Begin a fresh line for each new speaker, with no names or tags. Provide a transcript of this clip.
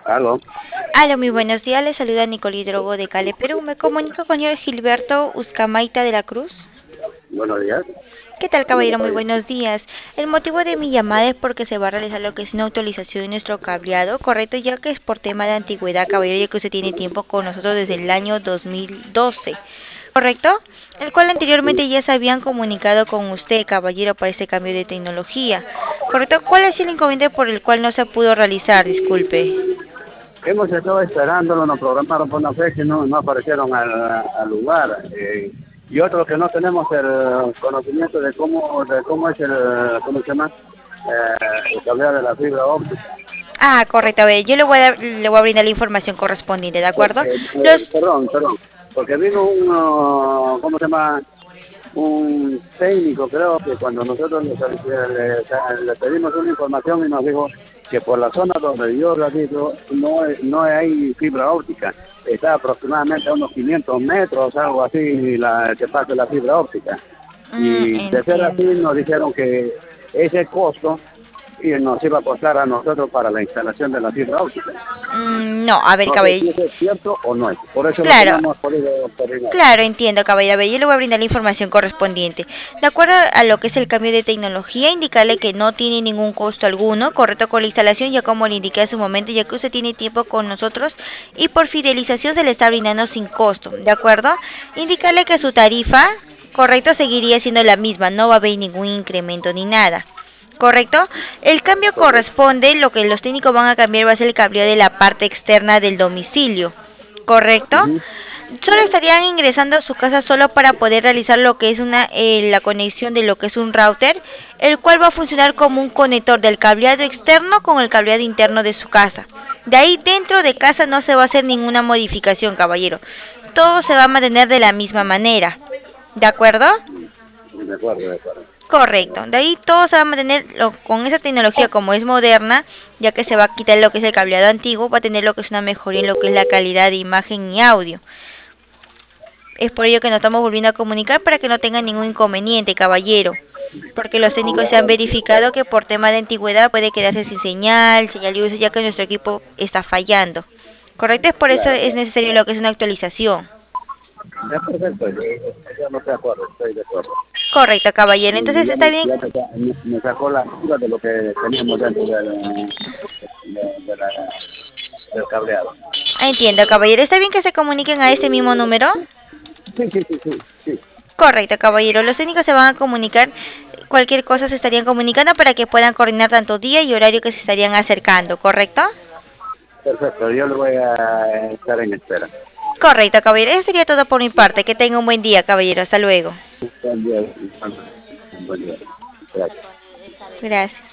Aló,
Hola, muy buenos días. Les saluda Nicole Drogo de Cale, Perú. Me comunico con el Gilberto Uzcamaita de la Cruz.
buenos días.
¿Qué tal,
¿Cómo le
caballero?
puedo
Muy
ayudar?
buenos días. El motivo de mi llamada es porque se va a realizar lo que es una actualización de nuestro cableado, correcto, ya que es por tema de antigüedad, caballero, ya que usted tiene tiempo con nosotros desde el año 2012, ¿correcto? El cual
Sí,
anteriormente ya se habían comunicado con usted, caballero, para este cambio de tecnología, ¿correcto? ¿Cuál es el inconveniente por el cual no se pudo realizar? Disculpe.
hemos estado esperándolo, nos programaron por una fecha y no aparecieron al lugar. Y otro que no tenemos el conocimiento de cómo es ¿cómo se llama? El cableado de la fibra óptica.
Ah, correcto. A ver, yo le voy a brindar la información correspondiente, ¿de acuerdo?
Porque,
Los,
perdón, porque vino ¿cómo se llama? Un técnico, creo que cuando nosotros le pedimos una información y nos dijo que por la zona donde yo radico no hay fibra óptica, está aproximadamente a unos 500 metros, algo así, que pase la fibra óptica. Y de ser así
entiendo.
nos dijeron que ese costo y nos iba a costar a nosotros para la instalación de la fibra óptica.
No, a ver,
No sé si
caballero.
eso es cierto o no es. Por eso es lo que no
Claro,
hemos podido coordinar.
claro, entiendo, caballero. A ver, yo le voy a brindar la información correspondiente. De acuerdo a lo que es el cambio de tecnología, indicarle que no tiene ningún costo alguno, correcto con la instalación, ya como le indiqué hace un momento, ya que usted tiene tiempo con nosotros y por fidelización se le está brindando sin costo, ¿de acuerdo? Indicarle que su tarifa, correcto, seguiría siendo la misma, no va a haber ningún incremento ni nada. ¿Correcto? El cambio
Correcto.
corresponde, lo que los técnicos van a cambiar va a ser el cableado de la parte externa del domicilio. ¿Correcto?
Ujú.
Solo estarían ingresando a su casa solo para poder realizar lo que es la conexión de lo que es un router, el cual va a funcionar como un conector del cableado externo con el cableado interno de su casa. De ahí dentro de casa no se va a hacer ninguna modificación, caballero. Todo se va a mantener de la misma manera. ¿De acuerdo?
De acuerdo, de acuerdo.
Correcto. De ahí todo se va a mantener con esa tecnología como es moderna, ya que se va a quitar lo que es el cableado antiguo, va a tener lo que es una mejoría en lo que es la calidad de imagen y audio. Es por ello que nos estamos volviendo a comunicar para que no tengan ningún inconveniente, caballero. Porque los técnicos se han verificado que por tema de antigüedad puede quedarse sin señal, señal de uso, ya que nuestro equipo está fallando. Correcto, es por eso
Claro,
es
claro.
necesario lo que es una actualización.
Ya perfecto, yo no estoy de acuerdo, estoy de acuerdo.
Correcto, caballero.
Y
Entonces está bien.
me sacó la duda de lo que teníamos dentro del cableado.
Entiendo, caballero. ¿Está bien que se comuniquen a este mismo número?
Sí, sí, sí, sí, sí.
Correcto, caballero. Los técnicos se van a comunicar. Cualquier cosa se estarían comunicando para que puedan coordinar tanto día y horario que se estarían acercando, ¿correcto?
Perfecto, yo le voy a estar en espera.
Correcto, caballero. Eso sería todo por mi parte. Que tenga un buen día, caballero. Hasta luego.
Buen día, buen día. Gracias.
Gracias.